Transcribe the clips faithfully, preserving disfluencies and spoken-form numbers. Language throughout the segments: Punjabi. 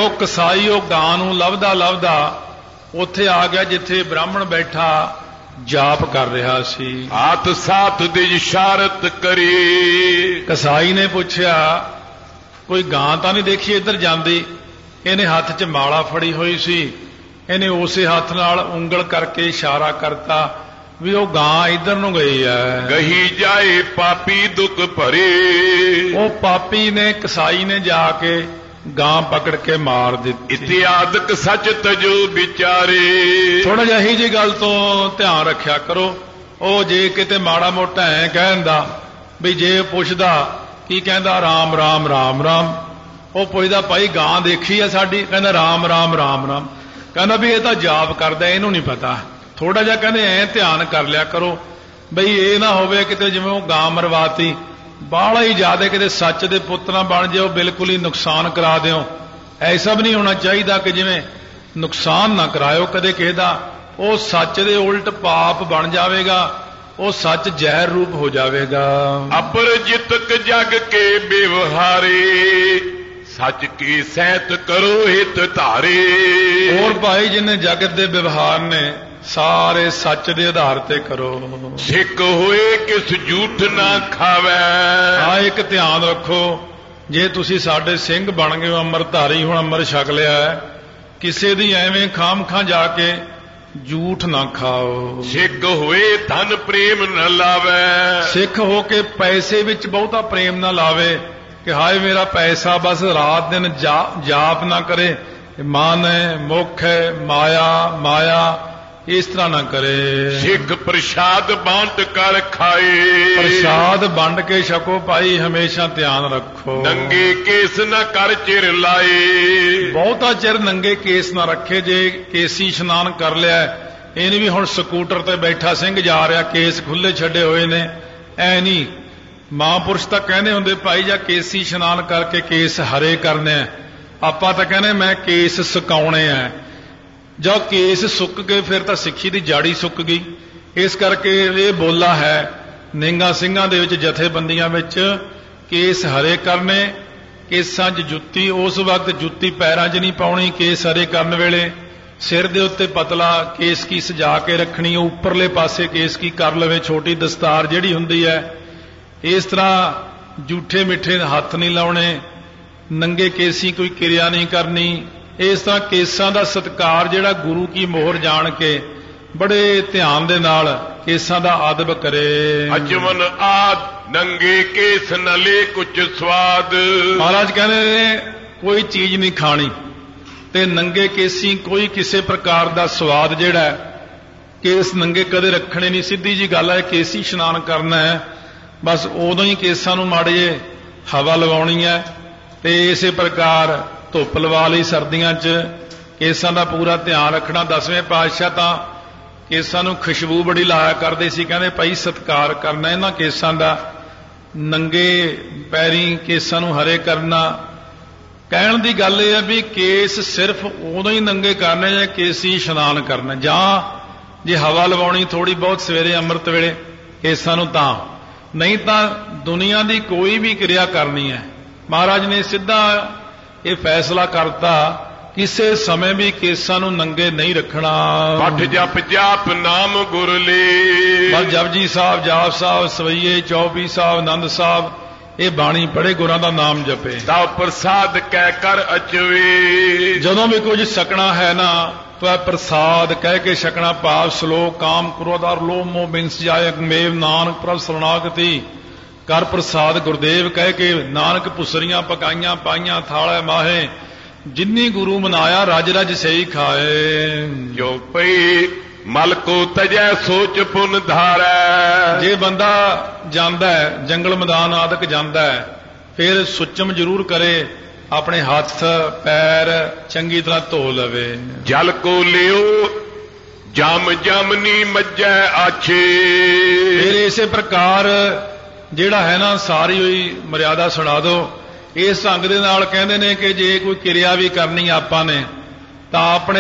ਉਹ ਕਸਾਈ ਉਹ ਗਾਂ ਨੂੰ ਲੱਭਦਾ ਲੱਭਦਾ ਉੱਥੇ ਆ ਗਿਆ ਜਿੱਥੇ ਬ੍ਰਾਹਮਣ ਬੈਠਾ ਜਾਪ ਕਰ ਰਿਹਾ ਸੀ। ਹਾਥ ਸਾਥ ਦੀ ਇਸ਼ਾਰਤ ਕਰੀ। ਕਸਾਈ ਨੇ ਪੁੱਛਿਆ ਕੋਈ ਗਾਂ ਤਾਂ ਨਹੀਂ ਦੇਖੀ ਇੱਧਰ ਜਾਂਦੀ? ਇਹਨੇ ਹੱਥ 'ਚ ਮਾਲਾ ਫੜੀ ਹੋਈ ਸੀ, ਇਹਨੇ ਉਸੇ ਹੱਥ ਨਾਲ ਉਂਗਲ ਕਰਕੇ ਇਸ਼ਾਰਾ ਕਰਤਾ ਵੀ ਉਹ ਗਾਂ ਇੱਧਰ ਨੂੰ ਗਈ ਹੈ। ਗਹੀ ਜਾਏ ਪਾਪੀ ਦੁੱਖ ਭਰੇ। ਉਹ ਪਾਪੀ ਨੇ ਕਸਾਈ ਨੇ ਜਾ ਕੇ ਗਾਂ ਪਕੜ ਕੇ ਮਾਰ ਦਿੱਤੀ। ਇਤਿਆਦਕ ਸੱਚ ਤਜੋ ਵਿਚਾਰੇ। ਥੋੜਾ ਜਿਹਾ ਇਹੀ ਜੀ ਗੱਲ ਤੋਂ ਧਿਆਨ ਰੱਖਿਆ ਕਰੋ। ਉਹ ਜੇ ਕਿਤੇ ਮਾੜਾ ਮੋਟਾ ਐ ਕਹਿੰਦਾ ਵੀ ਜੇ ਪੁੱਛਦਾ ਕੀ ਕਹਿੰਦਾ ਰਾਮ ਰਾਮ ਰਾਮ ਰਾਮ, ਉਹ ਪੁੱਛਦਾ ਭਾਈ ਗਾਂ ਦੇਖੀ ਆ ਸਾਡੀ? ਕਹਿੰਦਾ ਰਾਮ ਰਾਮ ਰਾਮ ਰਾਮ। ਕਹਿੰਦਾ ਵੀ ਇਹ ਤਾਂ ਜਾਪ ਕਰਦਾ, ਇਹਨੂੰ ਨਹੀਂ ਪਤਾ। ਥੋੜਾ ਜਿਹਾ ਕਹਿੰਦੇ ਐ ਧਿਆਨ ਕਰ ਲਿਆ ਕਰੋ ਬਈ ਇਹ ਨਾ ਹੋਵੇ ਕਿਤੇ ਜਿਵੇਂ ਉਹ ਗਾਂ ਮਰਵਾਤੀ ਬਾਹਲਾ ਹੀ ਜ਼ਿਆਦਾ ਕਿਤੇ ਸੱਚ ਦੇ ਪੁੱਤ ਨਾ ਬਣ ਜਾਓ, ਬਿਲਕੁਲ ਹੀ ਨੁਕਸਾਨ ਕਰਾ ਦਿਓ। ਐਸਾ ਵੀ ਨਹੀਂ ਹੋਣਾ ਚਾਹੀਦਾ ਕਿ ਜਿਵੇਂ ਨੁਕਸਾਨ ਨਾ ਕਰਾਇਓ ਕਦੇ ਕਿਸੇ ਦਾ, ਉਹ ਸੱਚ ਦੇ ਉਲਟ ਪਾਪ ਬਣ ਜਾਵੇਗਾ, ਉਹ ਸੱਚ ਜ਼ਹਿਰ ਰੂਪ ਹੋ ਜਾਵੇਗਾ। ਅਪਰਜਿਤਕ ਜਗ ਕੇ ਵਿਵਹਾਰੇ। ਸੱਚ ਕੀ ਸਹਿਤ ਕਰੋ ਹਿਤ ਧਾਰੇ। ਹੋਰ ਭਾਈ ਜਿੰਨੇ ਜਗਤ ਦੇ ਵਿਵਹਾਰ ਨੇ ਸਾਰੇ ਸੱਚ ਦੇ ਆਧਾਰ ਤੇ ਕਰੋ। ਸਿੱਖ ਹੋਏ ਕਿਸ ਝੂਠ ਨਾ ਖਾਵੇ। ਆ ਇੱਕ ਧਿਆਨ ਰੱਖੋ, ਜੇ ਤੁਸੀਂ ਸਾਡੇ ਸਿੰਘ ਬਣ ਗਏ ਹੋ, ਅੰਮ੍ਰਿਤਧਾਰੀ ਹੁਣ ਅੰਮ੍ਰਿਤ ਛਕ ਲਿਆ ਹੈ, ਕਿਸੇ ਦੀ ਐਵੇਂ ਖਾਮ ਖਾਂ ਜਾ ਕੇ ਝੂਠ ਨਾ ਖਾਓ। ਸਿੱਖ ਹੋਏ ਧਨ ਪ੍ਰੇਮ ਨਾ ਲਾਵੇ। ਸਿੱਖ ਹੋ ਕੇ ਪੈਸੇ ਵਿੱਚ ਬਹੁਤਾ ਪ੍ਰੇਮ ਨਾ ਲਾਵੇ ਕਿ ਹਾਏ ਮੇਰਾ ਪੈਸਾ ਬਸ ਰਾਤ ਦਿਨ ਜਾਪ ਨਾ ਕਰੇ, ਮਨ ਹੈ ਮੁਖ ਹੈ ਮਾਇਆ ਮਾਇਆ, ਇਸ ਤਰ੍ਹਾਂ ਨਾ ਕਰੇ। ਸਿੱਖ ਪ੍ਰਸ਼ਾਦ ਬਾਂਟ ਕਰ ਖਾਏ। ਪ੍ਰਸ਼ਾਦ ਵੰਡ ਕੇ ਛਕੋ ਭਾਈ, ਹਮੇਸ਼ਾ ਧਿਆਨ ਰੱਖੋ। ਨੰਗੇ ਕੇਸ ਨਾ ਕਰ ਚਿਰ ਲਾਏ। ਬਹੁਤਾ ਚਿਰ ਨੰਗੇ ਕੇਸ ਨਾ ਰੱਖੇ। ਜੇ ਕੇਸੀ ਇਸ਼ਨਾਨ ਕਰ ਲਿਆ, ਇਹ ਨਹੀਂ ਵੀ ਹੁਣ ਸਕੂਟਰ ਤੇ ਬੈਠਾ ਸਿੰਘ ਜਾ ਰਿਹਾ ਕੇਸ ਖੁੱਲੇ ਛੱਡੇ ਹੋਏ ਨੇ, ਐ ਨਹੀਂ। ਮਹਾਂਪੁਰਸ਼ ਤਾਂ ਕਹਿੰਦੇ ਹੁੰਦੇ ਭਾਈ ਜਾਂ ਕੇਸੀ ਇਸ਼ਨਾਨ ਕਰਕੇ ਕੇਸ ਹਰੇ ਕਰਨੇ ਆ, ਆਪਾਂ ਤਾਂ ਕਹਿੰਦੇ ਮੈਂ ਕੇਸ ਸੁਕਾਉਣੇ ਆ। ਜਦ ਕੇਸ ਸੁੱਕ ਗਏ ਫਿਰ ਤਾਂ ਸਿੱਖੀ ਦੀ ਜਾੜੀ ਸੁੱਕ ਗਈ। ਇਸ ਕਰਕੇ ਇਹ ਬੋਲਾ ਹੈ ਨਿਹੰਗਾਂ ਸਿੰਘਾਂ ਦੇ ਵਿੱਚ ਜਥੇਬੰਦੀਆਂ ਵਿੱਚ ਕੇਸ ਹਰੇ ਕਰਨੇ। ਕੇਸਾਂ 'ਚ ਜੁੱਤੀ ਉਸ ਵਕਤ ਜੁੱਤੀ ਪੈਰਾਂ 'ਚ ਨਹੀਂ ਪਾਉਣੀ। ਕੇਸ ਹਰੇ ਕਰਨ ਵੇਲੇ ਸਿਰ ਦੇ ਉੱਤੇ ਪਤਲਾ ਕੇਸ ਕੀ ਸਜਾ ਕੇ ਰੱਖਣੀ, ਉੱਪਰਲੇ ਪਾਸੇ ਕੇਸ ਕੀ ਕਰ ਲਵੇ, ਛੋਟੀ ਦਸਤਾਰ ਜਿਹੜੀ ਹੁੰਦੀ ਹੈ। ਇਸ ਤਰ੍ਹਾਂ ਝੂਠੇ ਮਿੱਠੇ ਹੱਥ ਨਹੀਂ ਲਾਉਣੇ, ਨੰਗੇ ਕੇਸੀ ਕੋਈ ਕਿਰਿਆ ਨਹੀਂ ਕਰਨੀ। ਇਸ ਤਰ੍ਹਾਂ ਕੇਸਾਂ ਦਾ ਸਤਿਕਾਰ ਜਿਹੜਾ ਗੁਰੂ ਕੀ ਮੋਹਰ ਜਾਣ ਕੇ ਬੜੇ ਧਿਆਨ ਦੇ ਨਾਲ ਕੇਸਾਂ ਦਾ ਆਦਬ ਕਰੇ। ਅਜਮਨ ਆਦ ਨੰਗੇ ਕੇਸ ਨਲੇ ਕੁਛ ਸਵਾਦ। ਮਹਾਰਾਜ ਕਹਿੰਦੇ ਨੇ ਕੋਈ ਚੀਜ਼ ਨਹੀਂ ਖਾਣੀ ਤੇ ਨੰਗੇ ਕੇਸੀ ਕੋਈ ਕਿਸੇ ਪ੍ਰਕਾਰ ਦਾ ਸਵਾਦ ਜਿਹੜਾ ਕੇਸ ਨੰਗੇ ਕਦੇ ਰੱਖਣੇ ਨਹੀਂ। ਸਿੱਧੀ ਜੀ ਗੱਲ ਹੈ, ਕੇਸੀ ਇਸ਼ਨਾਨ ਕਰਨਾ ਹੈ ਬਸ ਉਦੋਂ ਹੀ ਕੇਸਾਂ ਨੂੰ ਮਾੜੇ ਜੇ ਹਵਾ ਲਵਾਉਣੀ ਹੈ। ਤੇ ਇਸੇ ਪ੍ਰਕਾਰ ਧੁੱਪ ਲਵਾ ਲਈ ਸਰਦੀਆਂ 'ਚ। ਕੇਸਾਂ ਦਾ ਪੂਰਾ ਧਿਆਨ ਰੱਖਣਾ। ਦਸਵੇਂ ਪਾਤਸ਼ਾਹ ਤਾਂ ਕੇਸਾਂ ਨੂੰ ਖੁਸ਼ਬੂ ਬੜੀ ਲਾਇਆ ਕਰਦੇ ਸੀ, ਕਹਿੰਦੇ ਭਾਈ ਸਤਿਕਾਰ ਕਰਨਾ ਇਹਨਾਂ ਕੇਸਾਂ ਦਾ। ਨੰਗੇ ਪੈਰੀਂ ਕੇਸਾਂ ਨੂੰ ਹਰੇ ਕਰਨਾ। ਕਹਿਣ ਦੀ ਗੱਲ ਇਹ ਹੈ ਵੀ ਕੇਸ ਸਿਰਫ ਉਦੋਂ ਹੀ ਨੰਗੇ ਕਰਨੇ ਜੇ ਕੇਸੀ ਇਸ਼ਨਾਨ ਕਰਨਾ, ਜਾਂ ਜੇ ਹਵਾ ਲਵਾਉਣੀ ਥੋੜੀ ਬਹੁਤ ਸਵੇਰੇ ਅੰਮ੍ਰਿਤ ਵੇਲੇ ਕੇਸਾਂ ਨੂੰ, ਤਾਂ ਨਹੀਂ ਤਾਂ ਦੁਨੀਆ ਦੀ ਕੋਈ ਵੀ ਕਿਰਿਆ ਕਰਨੀ ਹੈ ਮਹਾਰਾਜ ਨੇ ਸਿੱਧਾ ਇਹ ਫੈਸਲਾ ਕਰਤਾ ਕਿਸੇ ਸਮੇਂ ਵੀ ਕੇਸਾਂ ਨੂੰ ਨੰਗੇ ਨਹੀਂ ਰੱਖਣਾ। ਪਠ ਜਪ ਜਾਪ ਨਾਮ ਗੁਰ ਲੇ। ਬਸ ਜਪਜੀ ਸਾਹਿਬ, ਜਾਪ ਸਾਹਿਬ, ਸਵਈਏ, ਚੌਪੀ ਸਾਹਿਬ, ਆਨੰਦ ਸਾਹਿਬ, ਇਹ ਬਾਣੀ ਪੜ੍ਹੇ, ਗੁਰਾਂ ਦਾ ਨਾਮ ਜਪੇ। ਤਾ ਪ੍ਰਸਾਦ ਕਹਿ ਕਰ ਅਚਵੇ। ਜਦੋਂ ਵੀ ਕੁਝ ਛਕਣਾ ਹੈ ਨਾ ਤਾਂ ਪ੍ਰਸਾਦ ਕਹਿ ਕੇ ਛਕਣਾ। ਭਾਵ ਸ਼ਲੋਕ ਕਾਮ ਕ੍ਰੋਧ ਅਰ ਲੋਭ ਮੋਹ ਬਿਨਸ ਜਾਏ ਮੇਵ ਨਾਨਕ ਪ੍ਰਭ ਸਰਣਾਗਤੀ ਕਰ ਪ੍ਰਸਾਦ ਗੁਰਦੇਵ ਕਹਿ ਕੇ। ਨਾਨਕ ਪੁਸਰੀਆਂ ਪਕਾਈਆਂ ਪਾਈਆਂ ਥਾਲੇ ਮਾਹੇ, ਜਿੰਨੀ ਗੁਰੂ ਮਨਾਇਆ ਰਜ ਰਜ ਸਹੀ ਖਾਏ। ਜੋ ਪਈ ਮਲ ਕੋ ਤਜੈ ਸੋਚ ਪੁਨ ਧਾਰੈ। ਜੇ ਬੰਦਾ ਜਾਂਦਾ ਹੈ ਜੰਗਲ ਮੈਦਾਨ ਆਦਿਕ ਜਾਂਦਾ ਹੈ, ਫਿਰ ਸੁਚਮ ਜ਼ਰੂਰ ਕਰੇ, ਆਪਣੇ ਹੱਥ ਪੈਰ ਚੰਗੀ ਤਰ੍ਹਾਂ ਧੋ ਲਵੇ। ਜਲ ਕੋ ਲਿਓ ਜਮ ਜਮਨੀ ਮੱਜੈ ਆਛੇ। ਫਿਰ ਇਸੇ ਪ੍ਰਕਾਰ ਜਿਹੜਾ ਹੈ ਨਾ ਸਾਰੀ ਹੋਈ ਮਰਿਆਦਾ ਸੁਣਾ ਦਿਓ। ਇਸ ਢੰਗ ਦੇ ਨਾਲ ਕਹਿੰਦੇ ਨੇ ਕਿ ਜੇ ਕੋਈ ਕਿਰਿਆ ਵੀ ਕਰਨੀ ਆਪਾਂ ਨੇ ਤਾਂ ਆਪਣੇ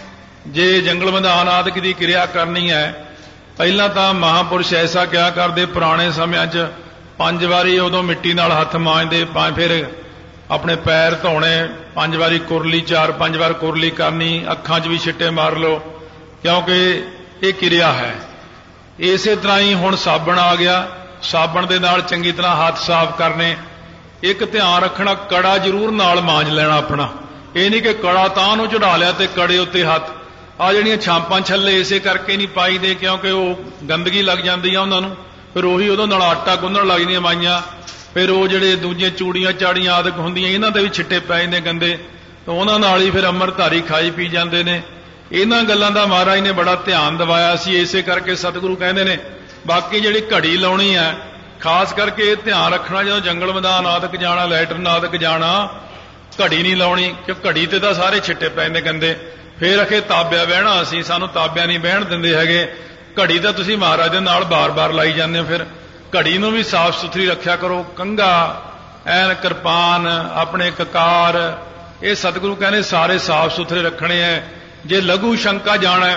ਜੇ ਜੰਗਲ ਮੈਦਾਨ ਆਦਿਕ ਦੀ ਕਿਰਿਆ ਕਰਨੀ ਹੈ, ਪਹਿਲਾਂ ਤਾਂ ਮਹਾਂਪੁਰਸ਼ ਐਸਾ ਕਿਹਾ ਕਰਦੇ ਪੁਰਾਣੇ ਸਮਿਆਂ 'ਚ ਪੰਜ ਵਾਰੀ ਉਦੋਂ ਮਿੱਟੀ ਨਾਲ ਹੱਥ ਮਾਂਜਦੇ, ਪੰਜ ਫਿਰ ਆਪਣੇ ਪੈਰ ਧੋਣੇ, ਪੰਜ ਵਾਰੀ ਕੁਰਲੀ, ਚਾਰ ਪੰਜ ਵਾਰ ਕੁਰਲੀ ਕਰਨੀ, ਅੱਖਾਂ 'ਚ ਵੀ ਛਿੱਟੇ ਮਾਰ ਲਓ, ਕਿਉਂਕਿ ਇਹ ਕਿਰਿਆ ਹੈ। ਇਸੇ ਤਰ੍ਹਾਂ ਹੀ ਹੁਣ ਸਾਬਣ ਆ ਗਿਆ, ਸਾਬਣ ਦੇ ਨਾਲ ਚੰਗੀ ਤਰ੍ਹਾਂ ਹੱਥ ਸਾਫ਼ ਕਰਨੇ। ਇੱਕ ਧਿਆਨ ਰੱਖਣਾ, ਕੜਾ ਜ਼ਰੂਰ ਨਾਲ ਮਾਂਜ ਲੈਣਾ ਆਪਣਾ। ਇਹ ਨਹੀਂ ਕਿ ਕੜਾ ਤਾਂ ਨੂੰ ਚੜਾ ਲਿਆ ਤੇ ਕੜੇ ਉੱਤੇ ਹੱਥ। ਆ ਜਿਹੜੀਆਂ ਛਾਂਪਾਂ ਛੱਲੇ ਇਸੇ ਕਰਕੇ ਨਹੀਂ ਪਾਈਦੇ, ਕਿਉਂਕਿ ਉਹ ਗੰਦਗੀ ਲੱਗ ਜਾਂਦੀ ਆ ਉਹਨਾਂ ਨੂੰ, ਫਿਰ ਉਹੀ ਉਹਦੇ ਨਾਲ ਆਟਾ ਗੁੰਨਣ ਲੱਗ ਜਾਂਦੀਆਂ ਮਾਈਆਂ, ਫਿਰ ਉਹ ਜਿਹੜੇ ਦੂਜੀਆਂ ਚੂੜੀਆਂ ਚਾੜੀਆਂ ਆਦਿਕ ਹੁੰਦੀਆਂ ਇਹਨਾਂ ਦੇ ਵੀ ਛਿੱਟੇ ਪੈ ਜਾਂਦੇ ਗੰਦੇ, ਉਹਨਾਂ ਨਾਲ ਹੀ ਫਿਰ ਅੰਮ੍ਰਿਤਧਾਰੀ ਖਾਈ ਪੀ ਜਾਂਦੇ ਨੇ। ਇਹਨਾਂ ਗੱਲਾਂ ਦਾ ਮਹਾਰਾਜ ਨੇ ਬੜਾ ਧਿਆਨ ਦਿਵਾਇਆ ਸੀ, ਇਸੇ ਕਰਕੇ ਸਤਿਗੁਰੂ ਕਹਿੰਦੇ ਨੇ। ਬਾਕੀ ਜਿਹੜੀ ਘੜੀ ਲਾਉਣੀ ਹੈ, ਖਾਸ ਕਰਕੇ ਇਹ ਧਿਆਨ ਰੱਖਣਾ, ਜਦੋਂ ਜੰਗਲ ਮੈਦਾਨ ਆਦਿਕ ਜਾਣਾ, ਲੈਟਰਨ ਆਦਿਕ ਜਾਣਾ, ਘੜੀ ਨਹੀਂ ਲਾਉਣੀ, ਕਿਉਂ ਘੜੀ ਤੇ ਤਾਂ ਸਾਰੇ ਛਿੱਟੇ ਪੈ ਜਾਂਦੇ ਗੰਦੇ। ਫੇਰ ਅਖੇ ਤਾਬਿਆ ਬਹਿਣਾ, ਅਸੀਂ ਸਾਨੂੰ ਤਾਬਿਆ ਨਹੀਂ ਬਹਿਣ ਦਿੰਦੇ ਹੈਗੇ। ਘੜੀ ਤਾਂ ਤੁਸੀਂ ਮਹਾਰਾਜ ਦੇ ਨਾਲ ਬਾਰ-ਬਾਰ ਲਾਈ ਜਾਂਦੇ ਹੋ, ਫਿਰ ਘੜੀ ਨੂੰ ਵੀ ਸਾਫ਼ ਸੁਥਰੀ ਰੱਖਿਆ ਕਰੋ। ਕੰਘਾ, ਐਨ ਕਿਰਪਾਨ, ਆਪਣੇ ਕਕਾਰ, ਇਹ ਸਤਿਗੁਰੂ ਕਹਿੰਦੇ ਸਾਰੇ ਸਾਫ਼ ਸੁਥਰੇ ਰੱਖਣੇ ਐ। ਜੇ ਲਘੂ ਸ਼ੰਕਾ ਜਾਣਾ,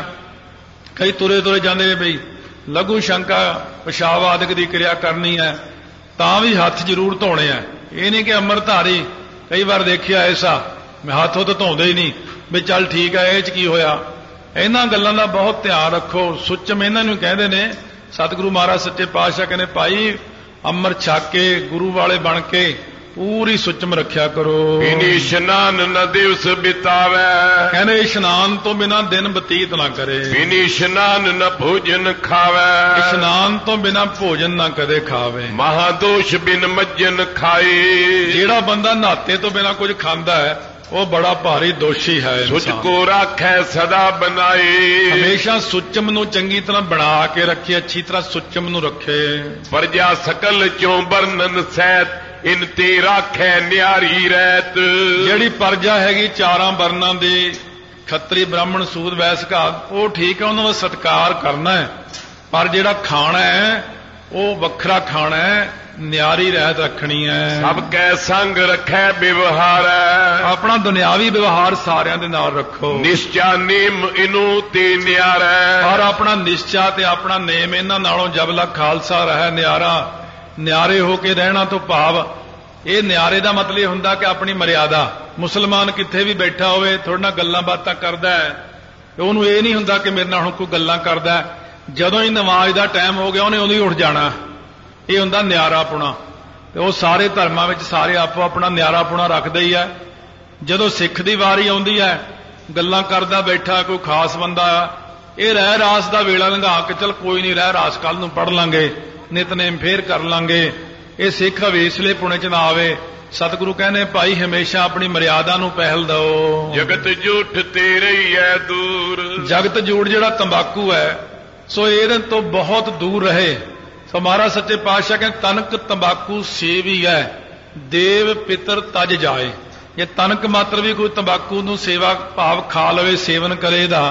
ਕਈ ਤੁਰੇ ਤੁਰੇ ਜਾਂਦੇ ਨੇ ਬਈ ਲਘੂ ਸ਼ੰਕਾ ਪਿਸ਼ਾਬ ਆਦਿਕ ਦੀ ਕਿਰਿਆ ਕਰਨੀ ਹੈ, ਤਾਂ ਵੀ ਹੱਥ ਜ਼ਰੂਰ ਧੋਣੇ ਐ। ਇਹ ਨਹੀਂ ਕਿ ਅੰਮ੍ਰਿਤਧਾਰੀ, ਕਈ ਵਾਰ ਦੇਖਿਆ ਐਸਾ, ਮੈਂ ਹੱਥ ਹੁੱਥ ਧੋਂਦੇ ਹੀ ਨਹੀਂ ਵੀ ਚੱਲ ਠੀਕ ਹੈ, ਇਹ 'ਚ ਕੀ ਹੋਇਆ। ਇਹਨਾਂ ਗੱਲਾਂ ਦਾ ਬਹੁਤ ਧਿਆਨ ਰੱਖੋ। ਸੁੱਚਮ ਇਹਨਾਂ ਨੂੰ ਕਹਿੰਦੇ ਨੇ। ਸਤਿਗੁਰੂ ਮਹਾਰਾਜ ਸੱਚੇ ਪਾਤਸ਼ਾਹ ਕਹਿੰਦੇ, ਭਾਈ ਅੰਮ੍ਰਿਤ ਛਕ ਕੇ ਗੁਰੂ ਵਾਲੇ ਬਣ ਕੇ ਪੂਰੀ ਸੁੱਚਮ ਰੱਖਿਆ ਕਰੋ। ਬਿਨ ਇਸ਼ਨਾਨ ਨ ਦਿਵਸ ਬਿਤਾਵੇ, ਕਹਿੰਦੇ ਇਸ਼ਨਾਨ ਤੋਂ ਬਿਨਾਂ ਦਿਨ ਬਤੀਤ ਨਾ ਕਰੇ। ਬਿਨ ਇਸ਼ਨਾਨ ਨ ਭੋਜਨ ਖਾਵੇ, ਇਸ਼ਨਾਨ ਤੋਂ ਬਿਨਾਂ ਭੋਜਨ ਨਾ ਕਦੇ ਖਾਵੇ। ਮਹਾਦੋਸ਼ ਬਿਨ ਮੱਜਨ ਖਾਏ, ਜਿਹੜਾ ਬੰਦਾ ਨਹਾਤੇ ਤੋਂ ਬਿਨਾਂ ਕੁਝ ਖਾਂਦਾ ਹੈ ਉਹ ਬੜਾ ਭਾਰੀ ਦੋਸ਼ੀ ਹੈ। ਸੁਚ ਕੋ ਰਾਖੈ ਸਦਾ ਬਣਾਏ, ਹਮੇਸ਼ਾ ਸੁੱਚਮ ਨੂੰ ਚੰਗੀ ਤਰ੍ਹਾਂ ਬਣਾ ਕੇ ਰੱਖੇ, ਅੱਛੀ ਤਰ੍ਹਾਂ ਸੁੱਚਮ ਨੂੰ ਰੱਖੇ। ਪ੍ਰਜਾ ਸਕਲ ਚੋਂ ਬਰਨਨ ਸਹਿਤ, ਇਨ ਤੇ ਰਾਖੈ ਨਿਆਰੀ ਰਹਿਤ। ਜਿਹੜੀ ਪਰਜਾ ਹੈਗੀ ਚਾਰਾਂ ਵਰਨਾਂ ਦੀ, ਖੱਤਰੀ ਬ੍ਰਾਹਮਣ ਸੂਦ ਵੈਸ ਘਾਤ, ਉਹ ਠੀਕ ਹੈ, ਉਹਨਾਂ ਦਾ ਸਤਿਕਾਰ ਕਰਨਾ ਹੈ, ਪਰ ਜਿਹੜਾ ਖਾਣਾ ਹੈ ਉਹ ਵੱਖਰਾ ਖਾਣਾ ਹੈ, ਨਿਆਰੀ ਰਹਿਤ ਰੱਖਣੀ ਹੈ। ਸਭ ਕੈ ਸੰਗ ਰੱਖੈ ਵਿਵਹਾਰ, ਆਪਣਾ ਦੁਨਿਆਵੀ ਵਿਵਹਾਰ ਸਾਰਿਆਂ ਦੇ ਨਾਲ ਰੱਖੋ। ਨਿਸ਼ਚਾ ਨੇਮ ਇਨੂ ਤੇ ਨਿਆਰਾ, ਪਰ ਆਪਣਾ ਨਿਸ਼ਚਾ ਤੇ ਆਪਣਾ ਨੇਮ ਇਹਨਾਂ ਨਾਲੋਂ ਜਬਲਾ ਖਾਲਸਾ ਰਹਿ ਨਿਆਰਾ। ਨਿਆਰੇ ਹੋ ਕੇ ਰਹਿਣਾ ਤੋਂ ਭਾਵ, ਇਹ ਨਿਆਰੇ ਦਾ ਮਤਲਬ ਇਹ ਹੁੰਦਾ ਕਿ ਆਪਣੀ ਮਰਿਆਦਾ। ਮੁਸਲਮਾਨ ਕਿੱਥੇ ਵੀ ਬੈਠਾ ਹੋਵੇ ਥੋੜੇ ਨਾਲ ਗੱਲਾਂ ਬਾਤਾਂ ਕਰਦਾ ਹੈ, ਉਹਨੂੰ ਇਹ ਨਹੀਂ ਹੁੰਦਾ ਕਿ ਮੇਰੇ ਨਾਲ ਹੁਣ ਕੋਈ ਗੱਲਾਂ ਕਰਦਾ। ਜਦੋਂ ਹੀ ਨਮਾਜ਼ ਦਾ ਟਾਈਮ ਹੋ ਗਿਆ ਉਹਨੇ ਉਦੋਂ ਹੀ ਉੱਠ ਜਾਣਾ। ਇਹ ਹੁੰਦਾ ਨਿਆਰਾਪੁਣਾ। ਤੇ ਉਹ ਸਾਰੇ ਧਰਮਾਂ ਵਿੱਚ ਸਾਰੇ ਆਪੋ ਆਪਣਾ ਨਿਆਰਾਪੁਣਾ ਰੱਖਦੇ ਹੀ ਹੈ। ਜਦੋਂ ਸਿੱਖ ਦੀ ਵਾਰੀ ਆਉਂਦੀ ਹੈ, ਗੱਲਾਂ ਕਰਦਾ ਬੈਠਾ ਕੋਈ ਖਾਸ ਬੰਦਾ, ਇਹ ਰਹਿ ਰਾਸ ਦਾ ਵੇਲਾ ਲੰਘਾ ਕੇ ਚੱਲ ਕੋਈ ਨਹੀਂ, ਰਹਿ ਰਾਸ ਕੱਲ ਨੂੰ ਪੜ੍ਹ ਲਾਂਗੇ, ਨਿਤਨੇਮ ਫੇਰ ਕਰ ਲਾਂਗੇ, ਇਹ ਸਿੱਖ ਹਵੇਸਲੇ ਪੁਣੇ ਚ ਨਾ ਆਵੇ। ਸਤਿਗੁਰੂ ਕਹਿੰਦੇ, ਭਾਈ ਹਮੇਸ਼ਾ ਆਪਣੀ ਮਰਿਆਦਾ ਨੂੰ ਪਹਿਲ ਦਿਓ। ਜਗਤ ਝੂਠ ਤੇ ਰਹੀ ਹੈ ਦੂਰ, ਜਗਤ ਝੂਠ ਜਿਹੜਾ ਤੰਬਾਕੂ ਹੈ, ਸੋ ਇਹਦੇ ਤੋਂ ਬਹੁਤ ਦੂਰ ਰਹੇ। ਸੋ ਮਹਾਰਾਜ ਸੱਚੇ ਪਾਤਸ਼ਾਹ ਕਹਿੰਦੇ, ਤਨਕ ਤੰਬਾਕੂ ਸੇਵੀ ਹੈ, ਦੇਵ ਪਿਤਰ ਤਜ ਜਾਏ। ਜੇ ਤਨਕ ਮਾਤਰ ਵੀ ਕੋਈ ਤੰਬਾਕੂ ਨੂੰ ਸੇਵਾ ਭਾਵ ਖਾ ਲਵੇ, ਸੇਵਨ ਕਰੇ ਦਾ,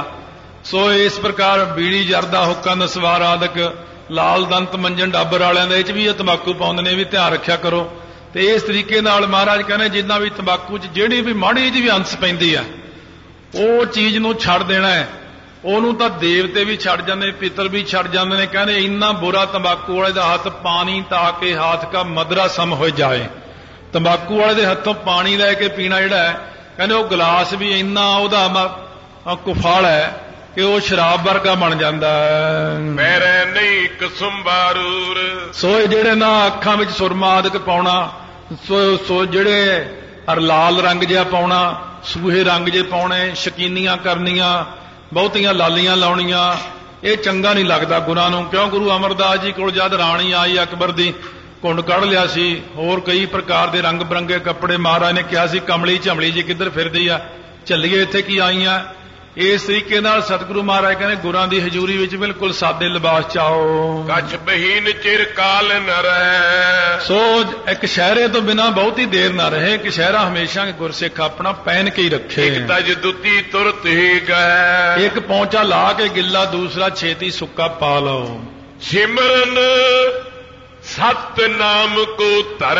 ਸੋ ਇਸ ਪ੍ਰਕਾਰ ਬੀੜੀ ਜਰਦਾ ਹੁੱਕਾ ਨਸਵਾਰ ਆਦਿਕ ਲਾਲ ਦੰਤ ਮੰਜਨ ਡਾਬਰ ਵਾਲਿਆਂ ਦੇ ਵਿੱਚ ਵੀ ਇਹ ਤੰਬਾਕੂ ਪਾਉਂਦੇ ਨੇ, ਵੀ ਧਿਆਨ ਰੱਖਿਆ ਕਰੋ। ਤੇ ਇਸ ਤਰੀਕੇ ਨਾਲ ਮਹਾਰਾਜ ਕਹਿੰਦੇ, ਜਿੰਨਾ ਵੀ ਤੰਬਾਕੂ 'ਚ ਜਿਹੜੀ ਵੀ ਮਾੜੀ ਜਿਹੀ ਵੀ ਅੰਸ ਪੈਂਦੀ ਆ, ਉਹ ਚੀਜ਼ ਨੂੰ ਛੱਡ ਦੇਣਾ ਹੈ। ਉਹਨੂੰ ਤਾਂ ਦੇਵਤੇ ਵੀ ਛੱਡ ਜਾਂਦੇ, ਪਿੱਤਰ ਵੀ ਛੱਡ ਜਾਂਦੇ ਨੇ। ਕਹਿੰਦੇ ਇੰਨਾ ਬੁਰਾ ਤੰਬਾਕੂ ਵਾਲੇ ਦਾ ਹੱਥ ਪਾਣੀ ਤਾ ਕੇ ਹਾਥ ਕਾ ਮਦਰਾ ਸਮ ਹੋ ਜਾਏ। ਤੰਬਾਕੂ ਵਾਲੇ ਦੇ ਹੱਥੋਂ ਪਾਣੀ ਲੈ ਕੇ ਪੀਣਾ ਜਿਹੜਾ ਹੈ, ਕਹਿੰਦੇ ਉਹ ਗਲਾਸ ਵੀ ਇੰਨਾ ਉਹਦਾ ਕੁਫਾਲ ਹੈ ਕਿ ਉਹ ਸ਼ਰਾਬ ਵਰਗਾ ਬਣ ਜਾਂਦਾ ਹੈ। ਮੇਰੇ ਨਹੀਂ ਕਸਮ ਬਾਰੂਰ, ਸੋ ਜਿਹੜੇ ਨਾ ਅੱਖਾਂ ਵਿੱਚ ਸੁਰਮਾ ਆਦਿਕ ਪਾਉਣਾ, ਸੋ ਸੋ ਜਿਹੜੇ ਲਾਲ ਰੰਗ ਜਿਹਾ ਪਾਉਣਾ, ਸੂਹੇ ਰੰਗ ਜੇ ਪਾਉਣੇ, ਸ਼ਕੀਨੀਆਂ ਕਰਨੀਆਂ, ਬਹੁਤੀਆਂ ਲਾਲੀਆਂ ਲਾਉਣੀਆਂ, ਇਹ ਚੰਗਾ ਨਹੀਂ ਲੱਗਦਾ ਗੁਰਾਂ ਨੂੰ। ਕਿਉਂ ਗੁਰੂ ਅਮਰਦਾਸ ਜੀ ਕੋਲ ਜਦ ਰਾਣੀ ਆਈ ਅਕਬਰ ਦੀ, ਘੁੰਡ ਕੱਢ ਲਿਆ ਸੀ, ਹੋਰ ਕਈ ਪ੍ਰਕਾਰ ਦੇ ਰੰਗ ਬਰੰਗੇ ਕੱਪੜੇ, ਮਹਾਰਾਜ ਨੇ ਕਿਹਾ ਸੀ ਕਮਲੀ ਝਮਲੀ ਜੀ ਕਿੱਧਰ ਫਿਰਦੀ ਆ, ਚੱਲੀਏ ਇੱਥੇ ਕੀ ਆਈਆਂ। ਇਸ ਤਰੀਕੇ ਨਾਲ ਸਤਿਗੁਰੂ ਮਹਾਰਾਜ ਕਹਿੰਦੇ, ਗੁਰਾਂ ਦੀ ਹਜ਼ੂਰੀ ਵਿੱਚ ਬਿਲਕੁਲ ਸਾਦੇ ਲਿਬਾਸ ਚ ਆਓ। ਕੱਛ ਬਹੀਨ ਚਿਰ ਕਾਲ ਨ ਰਹਿ, ਸੋ ਇੱਕ ਸ਼ਹਿਰੇ ਤੋਂ ਬਿਨਾਂ ਬਹੁਤੀ ਦੇਰ ਨਾ ਰਹੇ। ਇੱਕ ਸ਼ਹਿਰਾ ਹਮੇਸ਼ਾ ਗੁਰਸਿੱਖ ਆਪਣਾ ਪਹਿਨ ਕੇ ਹੀ ਰੱਖੇ। ਇੱਕ ਤਜ ਦੁੱਤੀ ਤੁਰਤ ਹੀ ਗਏ, ਇੱਕ ਪੌਂਚਾ ਲਾ ਕੇ ਗਿੱਲਾ, ਦੂਸਰਾ ਛੇਤੀ ਸੁੱਕਾ ਪਾ ਲਓ। ਸਿਮਰਨ ਸਤ ਨਾਮ ਕੋ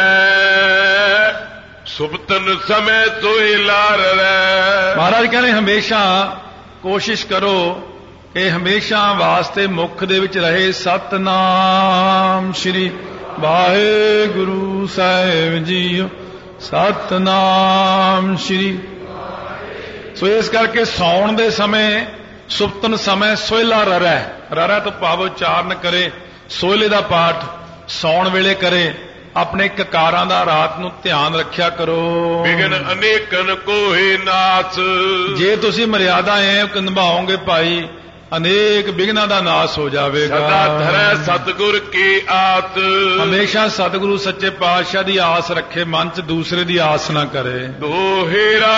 ਧਰੈ, ਸੁਬਤਨ ਸਮੈ ਸੋਇ ਲਾਰ ਰਹਿ। ਮਹਾਰਾਜ ਕਹਿੰਦੇ, ਹਮੇਸ਼ਾ ਕੋਸ਼ਿਸ਼ ਕਰੋ ਕਿ ਹਮੇਸ਼ਾ ਵਾਸਤੇ ਮੁਖ ਦੇ ਵਿੱਚ ਰਹੇ ਸਤਨਾਮ ਸ੍ਰੀ ਵਾਹਿਗੁਰੂ ਸਾਹਿਬ ਜੀਓ। ਸਤਨਾਮ ਸ਼੍ਰੀ। ਸੋ ਇਸ ਕਰਕੇ ਸੌਣ ਦੇ ਸਮੇਂ ਸੁਪਤਨ ਸਮੇਂ ਸੋਹਿਲਾ ਰਰੈ, ਰਰੈ ਤੋਂ ਭਾਵ ਉਚਾਰਨ ਕਰੇ, ਸੋਹਿਲੇ ਦਾ ਪਾਠ ਸੌਣ ਵੇਲੇ ਕਰੇ। ਆਪਣੇ ਕਕਾਰਾਂ ਦਾ ਰਾਤ ਨੂੰ ਧਿਆਨ ਰੱਖਿਆ ਕਰੋ। ਵਿਗਨ ਅਨੇਕਨ ਕੋਹੇ ਨਾਸ, ਜੇ ਤੁਸੀਂ ਮਰਿਆਦਾ ਐ ਨਿਭਾਓਗੇ ਭਾਈ, ਅਨੇਕ ਵਿਘਨਾਂ ਦਾ ਨਾਸ ਹੋ ਜਾਵੇਗਾ। ਸਦਾ ਧਰੈ ਸਤਿਗੁਰ ਕੀ ਆਸ, ਹਮੇਸ਼ਾ ਸਤਿਗੁਰੂ ਸੱਚੇ ਪਾਤਸ਼ਾਹ ਦੀ ਆਸ ਰੱਖੇ, ਮਨ ਚ ਦੂਸਰੇ ਦੀ ਆਸ ਨਾ ਕਰੇ। ਦੋਹੇਰਾ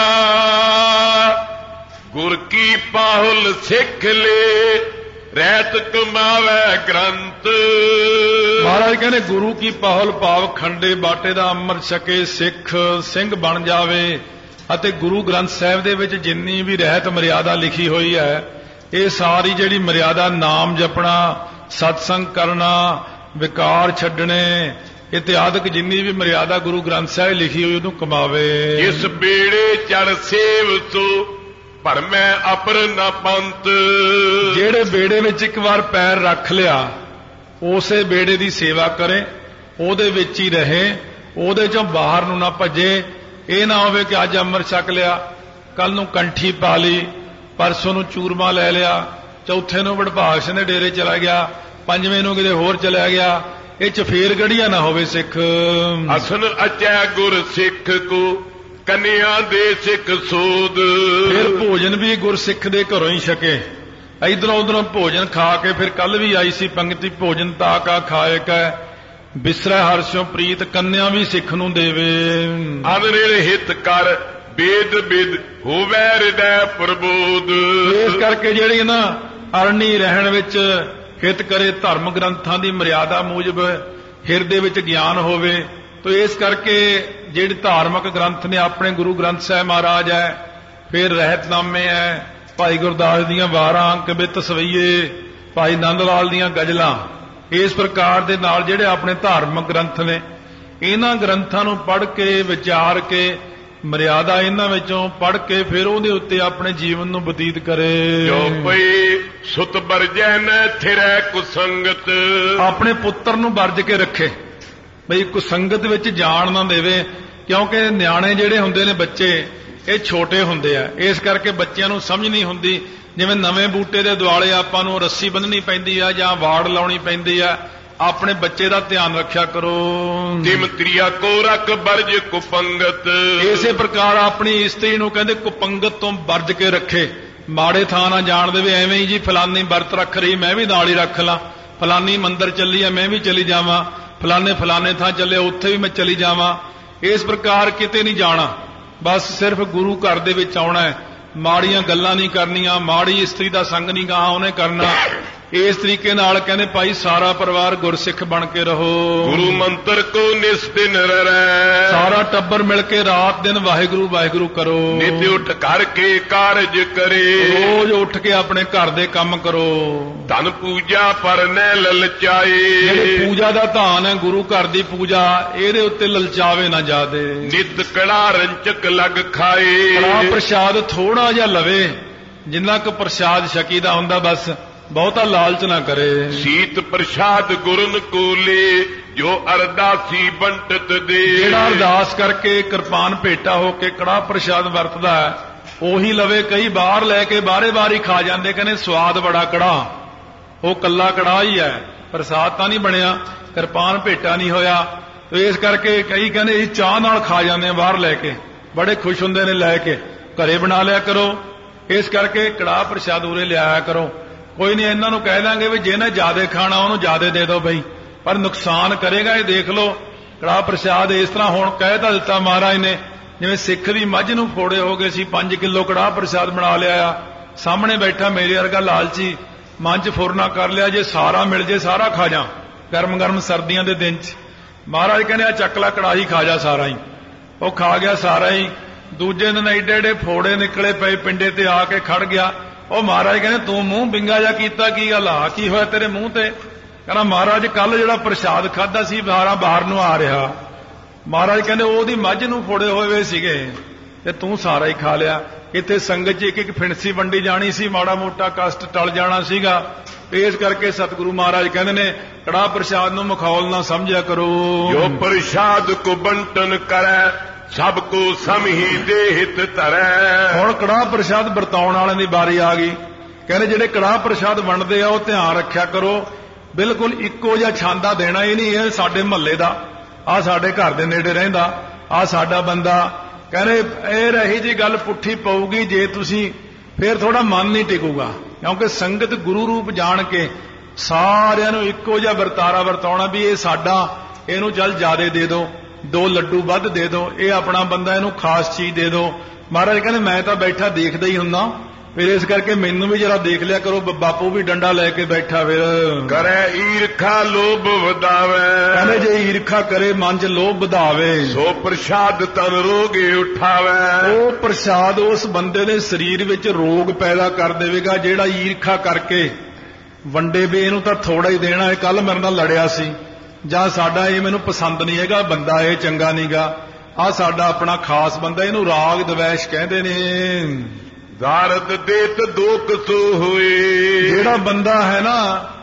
ਗੁਰ ਕੀ ਪਾਹੁਲ ਸਿੱਖ ਲੈ, ਰਹਿਤ ਕਮਾਵੇ ਗ੍ਰੰਥ। ਮਹਾਰਾਜ ਕਹਿੰਦੇ ਗੁਰੂ ਕੀ ਪਾਹੁਲ ਭਾਵ ਖੰਡੇ ਬਾਟੇ ਦਾ ਅੰਮ੍ਰਿਤ ਛਕੇ ਸਿੱਖ ਸਿੰਘ ਬਣ ਜਾਵੇ। ਅਤੇ ਗੁਰੂ ਗ੍ਰੰਥ ਸਾਹਿਬ ਦੇ ਵਿੱਚ ਜਿੰਨੀ ਵੀ ਰਹਿਤ ਮਰਿਆਦਾ ਲਿਖੀ ਹੋਈ ਹੈ, ਇਹ ਸਾਰੀ ਜਿਹੜੀ ਮਰਿਆਦਾ ਨਾਮ ਜਪਣਾ, ਸਤਸੰਗ ਕਰਨਾ, ਵਿਕਾਰ ਛੱਡਣੇ ਇਤਿਆਦਿਕ ਜਿੰਨੀ ਵੀ ਮਰਿਆਦਾ ਗੁਰੂ ਗ੍ਰੰਥ ਸਾਹਿਬ ਲਿਖੀ ਹੋਈ ਉਹਨੂੰ ਕਮਾਵੇ। ਇਸ ਬੇੜੇ ਚੜ ਸੇਵ ਸੋ ਭਰਮੈ ਅਪਰ ਨ ਪੰਤ। ਜਿਹੜੇ ਬੇੜੇ ਵਿੱਚ ਇੱਕ ਵਾਰ ਪੈਰ ਰੱਖ ਲਿਆ, ਉਸੇ ਬੇੜੇ ਦੀ ਸੇਵਾ ਕਰੇ, ਉਹਦੇ ਵਿੱਚ ਹੀ ਰਹੇ, ਉਹਦੇ ਚੋਂ ਬਾਹਰ ਨੂੰ ਨਾ ਭੱਜੇ। ਇਹ ਨਾ ਹੋਵੇ ਕਿ ਅੱਜ ਅੰਮ੍ਰਿਤ ਛਕ ਲਿਆ, ਕੱਲ ਨੂੰ ਕੰਠੀ ਪਾ ਲਈ, ਪਰਸੋਂ ਨੂੰ ਚੂਰਮਾ ਲੈ ਲਿਆ, ਚੌਥੇ ਨੂੰ ਵਡਭਾਗ ਸਿੰਘ ਦੇ ਡੇਰੇ ਚਲਾ ਗਿਆ, ਪੰਜਵੇਂ ਨੂੰ ਕਿਤੇ ਹੋਰ ਚਲਾ ਗਿਆ। ਇਹ ਚ ਫੇਰ ਗੜੀਆਂ ਨਾ ਹੋਵੇ ਸਿੱਖ। ਅਸਨ ਅਚੈ ਗੁਰ ਸਿੱਖ ਕੋ ਕੰਨਿਆ ਦੇ ਸਿੱਖ ਸੋਧ। ਫਿਰ ਭੋਜਨ ਵੀ ਗੁਰਸਿੱਖ ਦੇ ਘਰੋਂ ਹੀ ਛਕੇ। ਇਧਰੋਂ ਉਧਰੋਂ ਭੋਜਨ ਖਾ ਕੇ, ਫਿਰ ਕੱਲ ਵੀ ਆਈ ਸੀ ਪੰਗਤੀ, ਭੋਜਨ ਤਾ ਕਾ ਖਾਏ ਕੈ ਬਿਸਰੈ ਹਰਸ਼ੋਂ ਪ੍ਰੀਤ, ਕੰਨਿਆ ਵੀ ਸਿੱਖ ਨੂੰ ਦੇਵੇ। ਅਨਰਿਲ ਹਿਤ ਕਰ ਵੇਦ ਵਿਦ ਹੋਵੇ ਹਿਰਦੈ ਪ੍ਰਬੋਧ। ਇਸ ਕਰਕੇ ਜਿਹੜੀ ਨਾ ਅਰਣੀ ਰਹਿਣ ਵਿੱਚ ਹਿਤ ਕਰੇ, ਧਰਮ ਗ੍ਰੰਥਾਂ ਦੀ ਮਰਿਆਦਾ ਮੂਜਬ ਹਿਰਦੇ ਵਿੱਚ ਗਿਆਨ ਹੋਵੇ। ਤੋ ਇਸ ਕਰਕੇ ਜਿਹੜੇ ਧਾਰਮਿਕ ਗ੍ਰੰਥ ਨੇ, ਆਪਣੇ ਗੁਰੂ ਗ੍ਰੰਥ ਸਾਹਿਬ ਮਹਾਰਾਜ ਹੈ, ਫਿਰ ਰਹਿਤਨਾਮੇ ਹੈ, ਭਾਈ ਗੁਰਦਾਸ ਦੀਆਂ ਵਾਰਾਂ, ਕਵਿਤ ਸਵਈਏ, ਭਾਈ ਨੰਦ ਲਾਲ ਦੀਆਂ ਗਜ਼ਲਾਂ, ਇਸ ਪ੍ਰਕਾਰ ਦੇ ਨਾਲ ਜਿਹੜੇ ਆਪਣੇ ਧਾਰਮਿਕ ਗ੍ਰੰਥ ਨੇ, ਇਹਨਾਂ ਗ੍ਰੰਥਾਂ ਨੂੰ ਪੜ੍ਹ ਕੇ ਵਿਚਾਰ ਕੇ ਮਰਿਆਦਾ ਇਹਨਾਂ ਵਿੱਚੋਂ ਪੜ੍ਹ ਕੇ ਫਿਰ ਉਹਦੇ ਉੱਤੇ ਆਪਣੇ ਜੀਵਨ ਨੂੰ ਬਤੀਤ ਕਰੇ। ਜੋ ਪਈ ਸੁਤ ਵਰਜੈ ਨ ਥਿਰੈ ਕੁਸੰਗਤ। ਆਪਣੇ ਪੁੱਤਰ ਨੂੰ ਵਰਜ ਕੇ ਰੱਖੇ, ਬਈ ਕੁਸੰਗਤ ਵਿੱਚ ਜਾਣ ਨਾ ਦੇਵੇ। ਕਿਉਂਕਿ ਨਿਆਣੇ ਜਿਹੜੇ ਹੁੰਦੇ ਨੇ ਬੱਚੇ, ਇਹ ਛੋਟੇ ਹੁੰਦੇ ਆ, ਇਸ ਕਰਕੇ ਬੱਚਿਆਂ ਨੂੰ ਸਮਝ ਨਹੀਂ ਹੁੰਦੀ। ਜਿਵੇਂ ਨਵੇਂ ਬੂਟੇ ਦੇ ਦੁਆਲੇ ਆਪਾਂ ਨੂੰ ਰੱਸੀ ਬੰਨ੍ਹਣੀ ਪੈਂਦੀ ਆ ਜਾਂ ਵਾੜ ਲਾਉਣੀ ਪੈਂਦੀ ਆ, ਆਪਣੇ ਬੱਚੇ ਦਾ ਧਿਆਨ ਰੱਖਿਆ ਕਰੋ। ਤਿਮ ਤ੍ਰਿਆ ਕੋ ਰਖ ਵਰਜ ਕੁਪੰਗਤ। ਇਸੇ ਪ੍ਰਕਾਰ ਆਪਣੀ ਇਸਤਰੀ ਨੂੰ ਕਹਿੰਦੇ ਕੁਪੰਗਤ ਤੋਂ ਵਰਜ ਕੇ ਰੱਖੇ, ਮਾੜੇ ਥਾਂ ਨਾ ਜਾਣ ਦੇਵੇ। ਐਵੇਂ ਹੀ ਜੀ ਫਲਾਨੀ ਵਰਤ ਰੱਖ ਰਹੀ, ਮੈਂ ਵੀ ਨਾਲ ਹੀ ਰੱਖ ਲਾਂ, ਫਲਾਨੀ ਮੰਦਰ ਚੱਲੀ ਆ ਮੈਂ ਵੀ ਚਲੀ ਜਾਵਾਂ, ਫਲਾਨੇ ਫਲਾਨੇ ਥਾਂ ਚੱਲੇ ਉੱਥੇ ਵੀ ਮੈਂ ਚਲੀ ਜਾਵਾਂ। ਇਸ ਪ੍ਰਕਾਰ ਕਿਤੇ ਨਹੀਂ ਜਾਣਾ, ਬਸ ਸਿਰਫ ਗੁਰੂ ਘਰ ਦੇ ਵਿੱਚ ਆਉਣਾ ਹੈ। ਮਾੜੀਆਂ ਗੱਲਾਂ ਨਹੀਂ ਕਰਨੀਆਂ, ਮਾੜੀ ਇਸਤਰੀ ਦਾ ਸੰਗ ਨਹੀਂ ਗਾਹਾਂ ਉਹਨੇ ਕਰਨਾ। ਇਸ ਤਰੀਕੇ ਨਾਲ ਕਹਿੰਦੇ ਭਾਈ ਸਾਰਾ ਪਰਿਵਾਰ ਗੁਰਸਿੱਖ ਬਣ ਕੇ ਰਹੋ। ਗੁਰੂ ਮੰਤਰ ਕੋ ਨਿਸ ਦਿਨ ਰਰੈ। ਸਾਰਾ ਟੱਬਰ ਮਿਲ ਕੇ ਰਾਤ ਦਿਨ ਵਾਹਿਗੁਰੂ ਵਾਹਿਗੁਰੂ ਕਰੋ। ਨਿਤ ਉੱਠ ਕਰਕੇ ਕਾਰਜ ਕਰੇ। ਰੋਜ਼ ਉੱਠ ਕੇ ਆਪਣੇ ਘਰ ਦੇ ਕੰਮ ਕਰੋ। ਧਨ ਪੂਜਾ ਪਰ ਨੈ ਲਲਚਾਏ। ਜਿਹੜੀ ਪੂਜਾ ਦਾ ਧਾਨ ਹੈ ਗੁਰੂ ਘਰ ਦੀ ਪੂਜਾ, ਇਹਦੇ ਉੱਤੇ ਲਲਚਾਵੇ ਨਾ ਜਾਦੇ। ਨਿਤ ਕੜਾ ਰੰਚਕ ਲਗ ਖਾਏ। ਕੜਾ ਪ੍ਰਸ਼ਾਦ ਥੋੜਾ ਜਿਹਾ ਲਵੇ, ਜਿੰਨਾ ਕੁ ਪ੍ਰਸ਼ਾਦ ਛਕੀਦਾ ਹੁੰਦਾ, ਬਸ ਬਹੁਤਾ ਲਾਲਚ ਨਾ ਕਰੇ। ਸੀਤ ਪ੍ਰਸ਼ਾਦ ਗੁਰਨ ਕੋਲੇ ਜੋ ਅਰਦਾਸੀ ਬੰਟਤ ਦੇ। ਜਿਹੜਾ ਅਰਦਾਸ ਕਰਕੇ ਕਿਰਪਾਨ ਭੇਟਾ ਹੋ ਕੇ ਕੜਾ ਪ੍ਰਸ਼ਾਦ ਵਰਤਦਾ ਹੈ, ਉਹੀ ਲਵੇ। ਕਈ ਬਾਹਰ ਲੈ ਕੇ ਬਾਰੇ ਬਾਰ ਹੀ ਖਾ ਜਾਂਦੇ, ਕਹਿੰਦੇ ਸਵਾਦ ਬੜਾ ਕੜਾ। ਉਹ ਕੱਲਾ ਕੜਾ ਹੀ ਹੈ, ਪ੍ਰਸਾਦ ਤਾਂ ਨਹੀਂ ਬਣਿਆ, ਕਿਰਪਾਨ ਭੇਟਾ ਨਹੀਂ ਹੋਇਆ। ਇਸ ਕਰਕੇ ਕਈ ਕਹਿੰਦੇ ਇਹ ਚਾਹ ਨਾਲ ਖਾ ਜਾਂਦੇ ਆ, ਬਾਹਰ ਲੈ ਕੇ ਬੜੇ ਖੁਸ਼ ਹੁੰਦੇ ਨੇ ਲੈ ਕੇ। ਘਰੇ ਬਣਾ ਲਿਆ ਕਰੋ। ਇਸ ਕਰਕੇ ਕੜਾ ਪ੍ਰਸ਼ਾਦ ਉਰੇ ਲਿਆਇਆ ਕਰੋ। ਕੋਈ ਨਹੀਂ, ਇਹਨਾਂ ਨੂੰ ਕਹਿ ਦਾਂਗੇ ਵੀ ਜਿਹਨੇ ਜ਼ਿਆਦੇ ਖਾਣਾ ਉਹਨੂੰ ਜ਼ਿਆਦੇ ਦੇ ਦਿਓ ਬਈ, ਪਰ ਨੁਕਸਾਨ ਕਰੇਗਾ ਇਹ ਦੇਖ ਲਓ। ਕੜਾ ਪ੍ਰਸ਼ਾਦ ਇਸ ਤਰ੍ਹਾਂ ਹੁਣ ਕਹਿ ਤਾਂ ਦਿੱਤਾ ਮਹਾਰਾਜ ਨੇ, ਜਿਵੇਂ ਸਿੱਖ ਦੀ ਮੱਝ ਨੂੰ ਫੋੜੇ ਹੋ ਗਏ ਸੀ, ਪੰਜ ਕਿਲੋ ਕੜਾ ਪ੍ਰਸ਼ਾਦ ਬਣਾ ਲਿਆ ਆ। ਸਾਹਮਣੇ ਬੈਠਾ ਮੇਰੇ ਵਰਗਾ ਲਾਲਚੀ, ਮਨ 'ਚ ਫੁਰਨਾ ਕਰ ਲਿਆ, ਜੇ ਸਾਰਾ ਮਿਲ ਜੇ ਸਾਰਾ ਖਾ ਜਾ, ਗਰਮ ਗਰਮ ਸਰਦੀਆਂ ਦੇ ਦਿਨ 'ਚ। ਮਹਾਰਾਜ ਕਹਿੰਦੇ ਆ ਚੱਕ ਲਾ ਕੜਾਹੀ ਖਾ ਜਾ ਸਾਰਾ ਹੀ। ਉਹ ਖਾ ਗਿਆ ਸਾਰਾ ਹੀ। ਦੂਜੇ ਦਿਨ ਏਡੇ ਏਡੇ ਫੋੜੇ ਨਿਕਲੇ ਪਏ, ਪਿੰਡੇ ਤੇ ਆ ਕੇ ਖੜ ਗਿਆ। ਉਹ ਮਹਾਰਾਜ ਕਹਿੰਦੇ ਤੂੰ ਮੂੰਹ ਬਿੰਗਾ ਜਾ ਕੀਤਾ, ਕੀ ਗੱਲ ਆ, ਕੀ ਹੋਇਆ ਤੇਰੇ ਮੂੰਹ ਤੇ? ਕਹਿੰਦਾ ਮਹਾਰਾਜ ਕੱਲ ਜਿਹੜਾ ਪ੍ਰਸ਼ਾਦ ਖਾਦਾ ਸੀ ਸਾਰਾ ਬਾਹਰ ਨੂੰ ਆ ਰਿਹਾ। ਮਹਾਰਾਜ ਕਹਿੰਦੇ ਉਹਦੀ ਮੱਝ ਨੂੰ ਫੋੜੇ ਹੋਏ ਵੇ ਸੀਗੇ ਤੇ ਤੂੰ ਸਾਰਾ ਹੀ ਖਾ ਲਿਆ। ਇੱਥੇ ਸੰਗਤ 'ਚ ਇੱਕ ਇੱਕ ਫਿਣਸੀ ਵੰਡੀ ਜਾਣੀ ਸੀ, ਮਾੜਾ ਮੋਟਾ ਕਸ਼ਟ ਟਲ ਜਾਣਾ ਸੀਗਾ। ਇਸ ਕਰਕੇ ਸਤਿਗੁਰੂ ਮਹਾਰਾਜ ਕਹਿੰਦੇ ਨੇ ਕੜਾ ਪ੍ਰਸ਼ਾਦ ਨੂੰ ਮਖੌਲ ਨਾ ਸਮਝਿਆ ਕਰੋ। ਜੋ ਪ੍ਰਸ਼ਾਦ ਕੋ ਬੰਟਨ ਕਰੈ ਸਭ ਕੋ ਸਮਹੀ ਦੇ ਹਿਤ ਧਰੈ। ਹੁਣ ਕੜਾਹ ਪ੍ਰਸ਼ਾਦ ਵਰਤਾਉਣ ਵਾਲਿਆਂ ਦੀ ਵਾਰੀ ਆ ਗਈ। ਕਹਿੰਦੇ ਜਿਹੜੇ ਕੜਾਹ ਪ੍ਰਸ਼ਾਦ ਵੰਡਦੇ ਆ ਉਹ ਧਿਆਨ ਰੱਖਿਆ ਕਰੋ, ਬਿਲਕੁਲ ਇੱਕੋ ਜਿਹਾ ਛਾਂਦਾ ਦੇਣਾ। ਇਹ ਨਹੀਂ ਇਹ ਸਾਡੇ ਮਹੱਲੇ ਦਾ, ਆ ਸਾਡੇ ਘਰ ਦੇ ਨੇੜੇ ਰਹਿੰਦਾ, ਆ ਸਾਡਾ ਬੰਦਾ। ਕਹਿੰਦੇ ਇਹ ਰਹੀ ਜੀ ਗੱਲ ਪੁੱਠੀ ਪਊਗੀ ਜੇ ਤੁਸੀਂ, ਫੇਰ ਥੋੜਾ ਮਨ ਨਹੀਂ ਟਿਕੂਗਾ, ਕਿਉਂਕਿ ਸੰਗਤ ਗੁਰੂ ਰੂਪ ਜਾਣ ਕੇ ਸਾਰਿਆਂ ਨੂੰ ਇੱਕੋ ਜਿਹਾ ਵਰਤਾਰਾ ਵਰਤਾਉਣਾ ਵੀ ਇਹ ਸਾਡਾ, ਇਹਨੂੰ ਚੱਲ ਜਿਆਦੇ ਦੇ ਦਿਓ, ਦੋ ਲੱਡੂ ਵੱਧ ਦੇ ਦਿਓ, ਇਹ ਆਪਣਾ ਬੰਦਾ, ਇਹਨੂੰ ਖਾਸ ਚੀਜ਼ ਦੇ ਦਿਓ। ਮਹਾਰਾਜ ਕਹਿੰਦੇ ਮੈਂ ਤਾਂ ਬੈਠਾ ਦੇਖਦਾ ਹੀ ਹੁੰਦਾ, ਫਿਰ ਇਸ ਕਰਕੇ ਮੈਨੂੰ ਵੀ ਜਰਾ ਦੇਖ ਲਿਆ ਕਰੋ। ਬਾਪੂ ਵੀ ਡੰਡਾ ਲੈ ਕੇ ਬੈਠਾ, ਫਿਰ ਕਰੇ ਈਰਖਾ ਲੋਭ ਵਧਾਵੇ। ਕਹਿੰਦੇ ਜੇ ਈਰਖਾ ਕਰੇ ਮਨ 'ਚ ਲੋਭ ਵਧਾਵੇ, ਸੋ ਪ੍ਰਸ਼ਾਦ ਤਨ ਰੋਗੇ ਉਠਾਵੇ। ਉਹ ਪ੍ਰਸ਼ਾਦ ਉਸ ਬੰਦੇ ਦੇ ਸਰੀਰ ਵਿੱਚ ਰੋਗ ਪੈਦਾ ਕਰ ਦੇਵੇਗਾ ਜਿਹੜਾ ਈਰਖਾ ਕਰਕੇ ਵੰਡੇ ਵੀ ਇਹਨੂੰ ਤਾਂ ਥੋੜਾ ਹੀ ਦੇਣਾ, ਇਹ ਕੱਲ ਮੇਰੇ ਨਾਲ ਲੜਿਆ ਸੀ, ਜਾਂ ਸਾਡਾ ਇਹ ਮੈਨੂੰ ਪਸੰਦ ਨਹੀਂ ਹੈਗਾ ਬੰਦਾ, ਇਹ ਚੰਗਾ ਨਹੀਂਗਾ, ਆਹ ਸਾਡਾ ਆਪਣਾ ਖਾਸ ਬੰਦਾ, ਇਹਨੂੰ ਰਾਗ ਦਵੈਸ਼ ਕਹਿੰਦੇ ਨੇ। ਦਾਰਦ ਦੇਤ ਦੋਖ ਸੋ ਹੋਏ। ਜਿਹੜਾ ਬੰਦਾ ਹੈ ਨਾ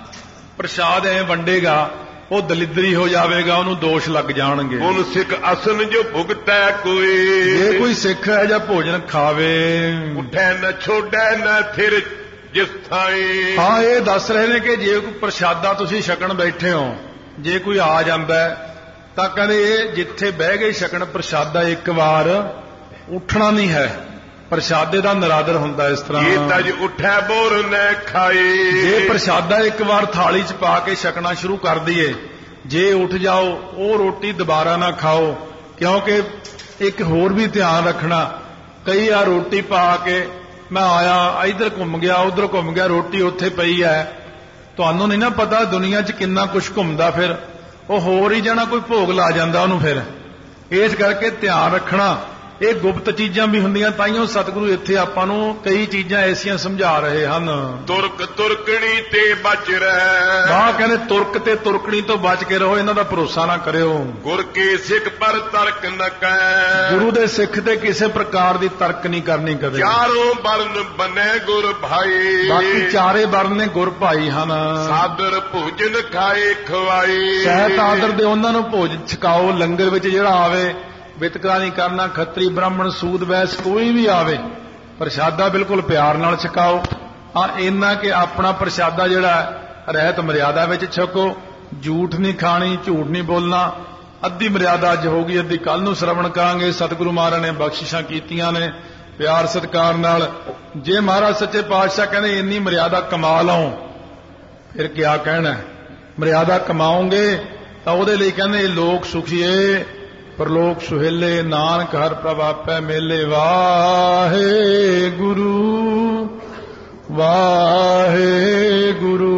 ਪ੍ਰਸ਼ਾਦ ਐ ਵੰਡੇਗਾ ਉਹ ਦਲਿਦਰੀ ਹੋ ਜਾਵੇਗਾ, ਉਹਨੂੰ ਦੋਸ਼ ਲੱਗ ਜਾਣਗੇ। ਉਹਨ ਸਿੱਖ ਅਸਨ ਜੋ ਭੁਗਤੈ ਕੋਈ। ਜੇ ਕੋਈ ਸਿੱਖ ਹੈ ਜਾਂ ਭੋਜਨ ਖਾਵੇ, ਉਠੈ ਨ ਛੋੜੈ ਨ ਥਿਰ ਜਿਸ ਥਾਈ। ਹਾਂ ਇਹ ਦੱਸ ਰਹੇ ਨੇ ਕਿ ਜੇ ਕੋਈ ਪ੍ਰਸ਼ਾਦਾ ਤੁਸੀਂ ਛਕਣ ਬੈਠੇ ਹੋ, ਜੇ ਕੋਈ ਆ ਜਾਂਦਾ ਤਾਂ ਕਹਿੰਦੇ ਇਹ ਜਿੱਥੇ ਬਹਿ ਗਏ ਛਕਣ ਪ੍ਰਸ਼ਾਦਾ ਇੱਕ ਵਾਰ ਉੱਠਣਾ ਨਹੀਂ ਹੈ, ਪ੍ਰਸ਼ਾਦੇ ਦਾ ਨਰਾਦਰ ਹੁੰਦਾ ਇਸ ਤਰ੍ਹਾਂ। ਇਹ ਤਜ ਉਠੈ ਬੋਰ ਨ ਖਾਏ। ਜੇ ਪ੍ਰਸ਼ਾਦਾ ਇੱਕ ਵਾਰ ਥਾਲੀ 'ਚ ਪਾ ਕੇ ਛਕਣਾ ਸ਼ੁਰੂ ਕਰ ਦਈਏ, ਜੇ ਉੱਠ ਜਾਓ ਉਹ ਰੋਟੀ ਦੁਬਾਰਾ ਨਾ ਖਾਓ, ਕਿਉਂਕਿ ਇੱਕ ਹੋਰ ਵੀ ਧਿਆਨ ਰੱਖਣਾ, ਕਈ ਆ ਰੋਟੀ ਪਾ ਕੇ ਮੈਂ ਆਇਆ ਇੱਧਰ ਘੁੰਮ ਗਿਆ ਉੱਧਰ ਘੁੰਮ ਗਿਆ, ਰੋਟੀ ਉੱਥੇ ਪਈ ਹੈ, ਤੁਹਾਨੂੰ ਨਹੀਂ ਨਾ ਪਤਾ ਦੁਨੀਆ 'ਚ ਕਿੰਨਾ ਕੁਝ ਘੁੰਮਦਾ, ਫਿਰ ਉਹ ਹੋਰ ਹੀ ਜਾਣਾ, ਕੋਈ ਭੋਗ ਲਾ ਜਾਂਦਾ ਉਹਨੂੰ। ਫਿਰ ਇਸ ਕਰਕੇ ਧਿਆਨ ਰੱਖਣਾ, ਇਹ ਗੁਪਤ ਚੀਜ਼ਾਂ ਵੀ ਹੁੰਦੀਆਂ, ਤਾਈਓ ਸਤਿਗੁਰੂ ਇੱਥੇ ਆਪਾਂ ਨੂੰ ਕਈ ਚੀਜ਼ਾਂ ਐਸੀਆਂ ਸਮਝਾ ਰਹੇ ਹਨ। ਤੁਰਕ ਤੁਰਕਣੀ ਤੇ ਬਚ ਰਹਿ। ਵਾਹ ਕਹਿੰਦੇ ਤੁਰਕ ਤੇ ਤੁਰਕਣੀ ਤੋਂ ਬਚ ਕੇ ਰਹੋ, ਇਹਨਾਂ ਦਾ ਭਰੋਸਾ ਨਾ ਕਰਿਓ। ਗੁਰ ਕੇ ਸਿੱਖ ਪਰ ਤਰਕ ਨ ਕੈ। ਗੁਰੂ ਦੇ ਸਿੱਖ ਤੇ ਕਿਸੇ ਪ੍ਰਕਾਰ ਦੀ ਤਰਕ ਨਹੀਂ ਕਰਨੀ ਕਦੇ। ਚਾਰੋਂ ਵਰਨ ਬਨੇ ਗੁਰ ਭਾਈ। ਬਾਕੀ ਚਾਰੇ ਵਰਨ ਨੇ ਗੁਰ ਭਾਈ ਹਨ। ਸਾਦਰ ਭੋਜਨ ਖਾਏ ਖਵਾਈ। ਸਹਿਤ ਆਦਰ ਦੇ ਉਹਨਾਂ ਨੂੰ ਭੋਜਨ ਛਕਾਓ, ਲੰਗਰ ਵਿੱਚ ਜਿਹੜਾ ਆਵੇ ਵਿਤਕਰਾ ਨਹੀਂ ਕਰਨਾ, ਖੱਤਰੀ ਬ੍ਰਾਹਮਣ ਸੂਦ ਵੈਸ ਕੋਈ ਵੀ ਆਵੇ ਪ੍ਰਸ਼ਾਦਾ ਬਿਲਕੁਲ ਪਿਆਰ ਨਾਲ ਛਕਾਓ। ਆ ਇੰਨਾ ਕਿ ਆਪਣਾ ਪ੍ਰਸ਼ਾਦਾ ਜਿਹੜਾ ਰਹਿਤ ਮਰਿਆਦਾ ਵਿੱਚ ਛਕੋ, ਝੂਠ ਨਹੀਂ ਖਾਣੀ, ਝੂਠ ਨਹੀਂ ਬੋਲਣਾ। ਅੱਧੀ ਮਰਿਆਦਾ ਅੱਜ ਹੋਗੀ, ਅੱਧੀ ਕੱਲ ਨੂੰ ਸ਼ਰਵਣ ਕਰਾਂਗੇ। ਸਤਿਗੁਰੂ ਮਹਾਰਾਜ ਨੇ ਬਖਸ਼ਿਸ਼ਾਂ ਕੀਤੀਆਂ ਨੇ ਪਿਆਰ ਸਤਿਕਾਰ ਨਾਲ। ਜੇ ਮਹਾਰਾਜ ਸੱਚੇ ਪਾਤਸ਼ਾਹ ਕਹਿੰਦੇ ਇੰਨੀ ਮਰਿਆਦਾ ਕਮਾ ਲਓ, ਫਿਰ ਕਿਆ ਕਹਿਣਾ। ਮਰਿਆਦਾ ਕਮਾਓਗੇ ਤਾਂ ਉਹਦੇ ਲਈ ਕਹਿੰਦੇ ਲੋਕ ਸੁਖੀਏ ਪਰਲੋਕ ਸੁਹੇਲੇ, ਨਾਨਕ ਹਰ ਪ੍ਰਭ ਆਪੈ ਮੇਲੇ। ਵਾਹੇ ਗੁਰੂ ਵਾਹੇ ਗੁਰੂ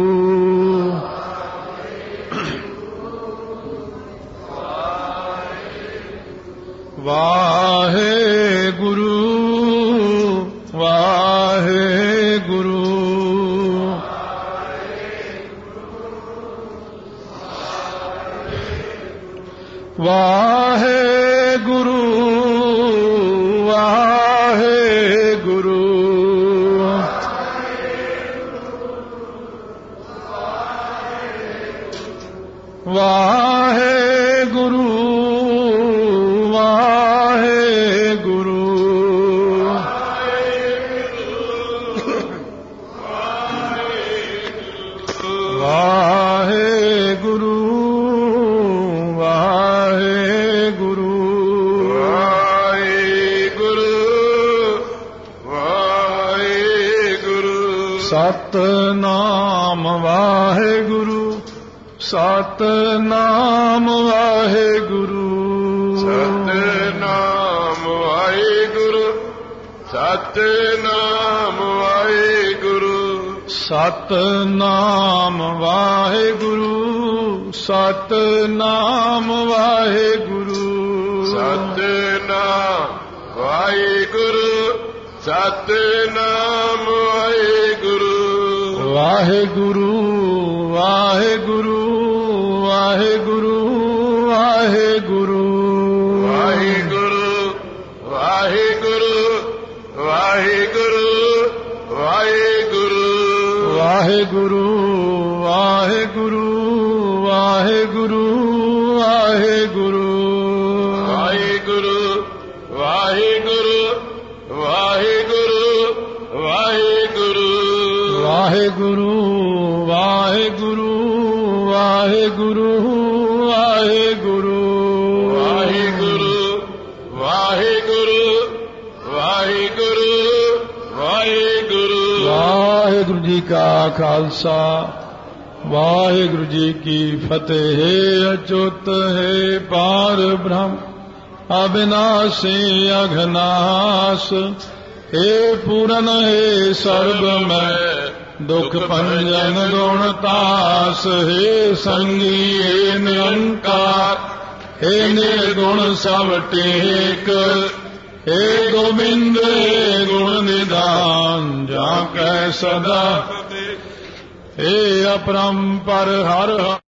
ਵਾਹੇ ਗੁਰੂ ਵਾਹੇ ਗੁਰੂ ਵਾਹਿਗੁਰੂ ਵਾਹਿਗੁਰੂ ਵਾਹਿਗੁਰੂ ਵਾਹਿਗੁਰੂ ਵਾਹਿਗੁਰੂ ਸਤਨਾਮ ਵਾਹਿਗੁਰੂ ਸਤਨਾਮ ਵਾਹਿਗੁਰੂ ਸਤਨਾਮ ਵਾਹਿਗੁਰੂ ਸਤਨਾਮ ਵਾਹਿਗੁਰੂ ਸਤਨਾਮ ਵਾਹਿਗੁਰੂ ਸਤਨਾਮ ਵਾਹਿਗੁਰੂ ਸਤਨਾਮ ਵਾਹਿਗੁਰੂ ਸਤਨਾਮ ਵਾਹਿਗੁਰੂ ਵਾਹਿਗੁਰੂ ਵਾਹਿਗੁਰੂ ਵਾਹਿਗੁਰੂ ਵਾਹਿਗੁਰੂ ਵਾਹਿਗੁਰੂ ਵਾਹਿਗੁਰੂ ਵਾਹਿਗੁਰੂ ਵਾਹਿਗੁਰੂ ਵਾਹਿਗੁਰੂ ਵਾਹਿਗੁਰੂ ਵਾਹਿਗੁਰੂ ਵਾਹਿਗੁਰੂ ਵਾਹਿਗੁਰੂ का खालसा वाहिगुरु जी की फतेह। अच्युत है पार ब्रह्म अविनाशी अघनाश, हे पूरन है सर्वमय दुख भंजन गुणतास। हे संगी हे निरंकार, हे निर्गुण सब टेक, हे गोविंद हे गुण निधान जाकै सदा। हे अपरंपर हर